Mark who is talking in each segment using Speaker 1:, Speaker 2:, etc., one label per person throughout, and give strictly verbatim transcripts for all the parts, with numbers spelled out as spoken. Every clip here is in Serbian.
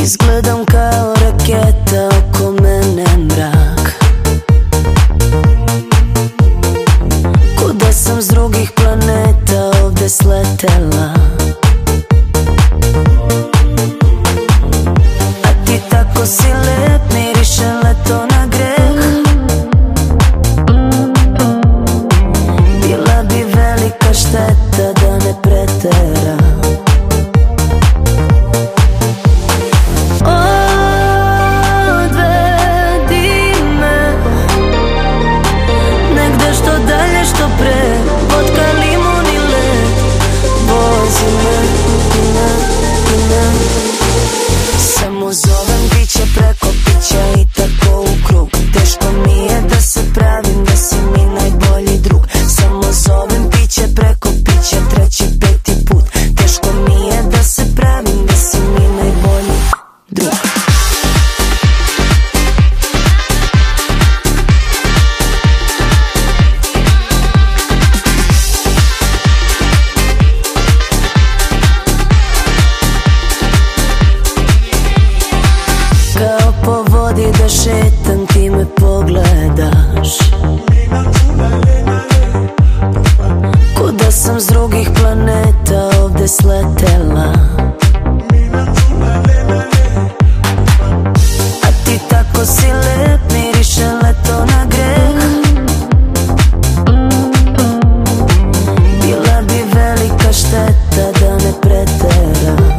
Speaker 1: Izgledam kao raketa, oko mene mrak. Ko da sam s drugih planeta ovde sletela. A ti tako si lep, miriše leto na greh. Bila bi velika šteta da ne preteram. Što pre, vodka, limun i led. Vozi me, me, me. Samo zovem piće preko pića i tako u krug. Teško mi je da se pravim da si mi najbolji drug. Samo zovem piće preko pića treći, peti put. Teško mi je da se pravim da si mi najbolji drug. Po vodi da šetam, ti me pogledaš. Ko da sam s drugih planeta ovde sletela. A ti tako si lep, miriše leto na greh. Bila bi velika šteta da ne preteram.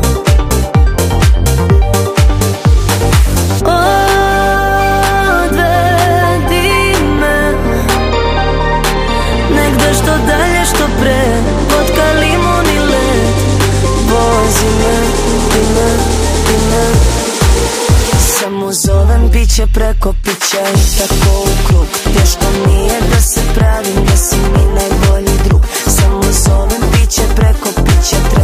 Speaker 1: Što dalje, što pre, vodka, limun i led. Vozi me, me, me. Samo zovem piće preko pića i tako u krug. Teško mi je da se pravim da si mi najbolji drug. Samo zovem piće preko pića.